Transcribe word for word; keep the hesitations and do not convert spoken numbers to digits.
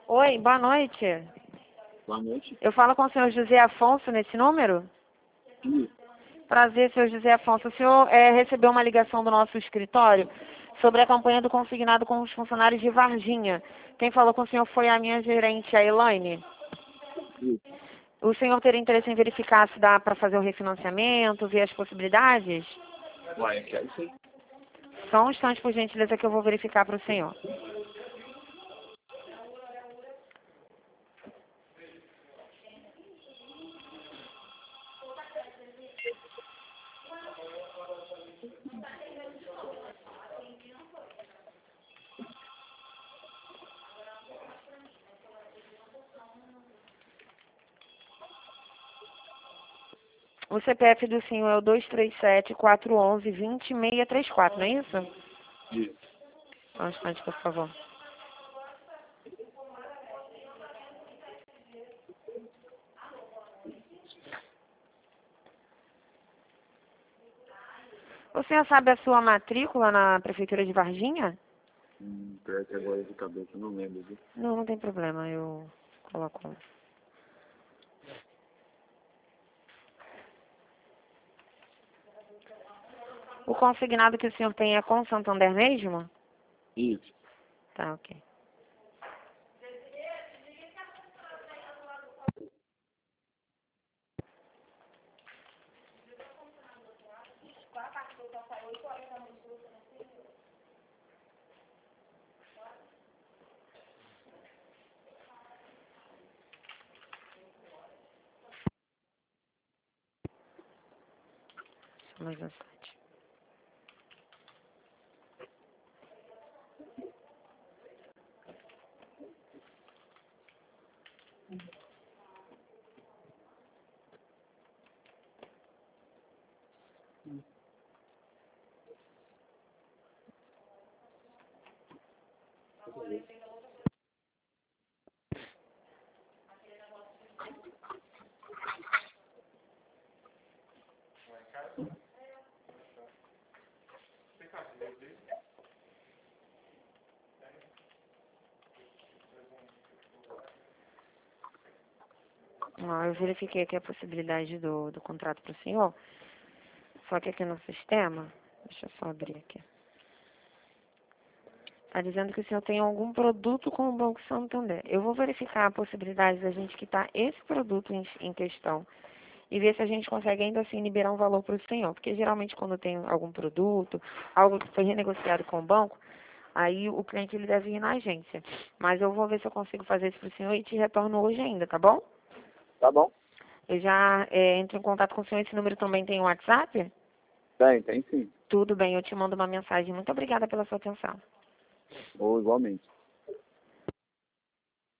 Oi, boa noite. Boa noite. Eu falo com o senhor José Afonso nesse número? Sim. Prazer, senhor José Afonso. O senhor é, recebeu uma ligação do nosso escritório sobre a campanha do consignado com os funcionários de Varginha. Quem falou com o senhor foi a minha gerente, a Elaine. Sim. O senhor teria interesse em verificar se dá para fazer o refinanciamento, ver as possibilidades? Ué, quero sim. Só um instante, por gentileza, que eu vou verificar para o senhor. O C P F do senhor é o dois três sete, quatro um um, dois zero, seis três quatro, não é isso? Isso. Só um instante, por favor. O senhor sabe a sua matrícula na Prefeitura de Varginha? Hum, pior que agora de cabeça eu não lembro, viu? Não, não tem problema, eu coloco. O consignado que o senhor tem é com o Santander mesmo? Isso. Tá, ok. Só mais um instante. Ó, eu verifiquei aqui a possibilidade do, do contrato para o senhor. Só que aqui no sistema, deixa eu só abrir aqui. Está dizendo que o senhor tem algum produto com o Banco Santander. Eu vou verificar a possibilidade da gente quitar esse produto em, em questão e ver se a gente consegue ainda assim liberar um valor para o senhor. Porque geralmente quando tem algum produto, algo que foi renegociado com o banco, aí o cliente ele deve ir na agência. Mas eu vou ver se eu consigo fazer isso para o senhor e te retorno hoje ainda, tá bom? Tá bom? Eu já é, entro em contato com o senhor. Esse número também tem WhatsApp? Tem, tem sim. Tudo bem, eu te mando uma mensagem. Muito obrigada pela sua atenção. Ou igualmente.